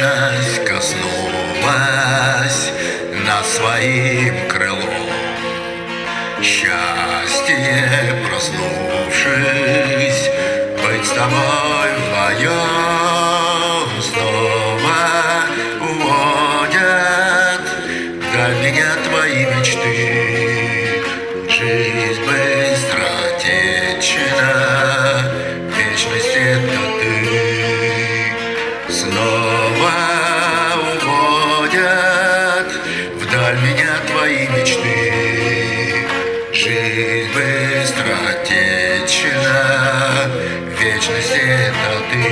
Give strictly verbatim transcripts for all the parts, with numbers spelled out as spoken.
вечность коснулась нас своим крылом. Счастье, проснувшись, быть с тобой вдвоем, снова уводят вдаль меня твои мечты. Жизнь быстротечна, вечность — это ты. Снова уводят вдаль меня твои мечты. Жизнь быстротечна, вечность — это ты.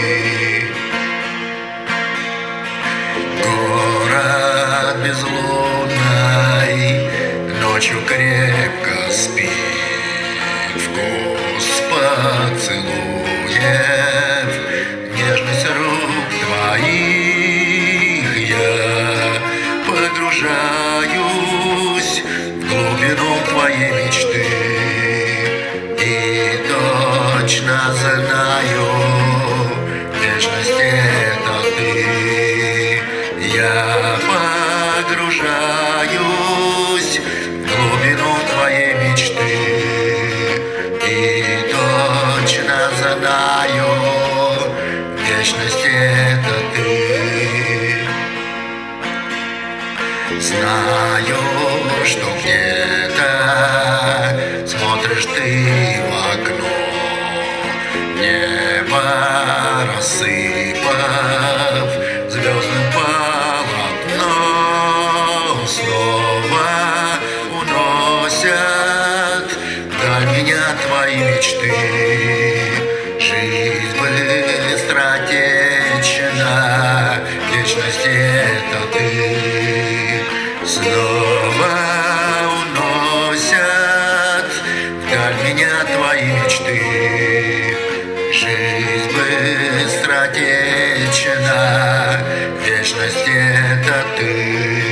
Город безлунный ночью крепко спит, вкус поцелуев, нежность рук твоих. Я погружаюсь в глубину твоей мечты и точно знаю, вечность — это ты. Я погружаюсь в глубину твоей мечты и точно знаю, вечность — это ты. Знаю, что где-то смотришь ты в окно, небо рассыпав звездным полотном. Снова уносят вдаль меня твои мечты. Жизнь быстротечна, вечность — это ты. Снова уносят вдаль меня твои мечты. Жизнь быстротечна, вечность — это ты.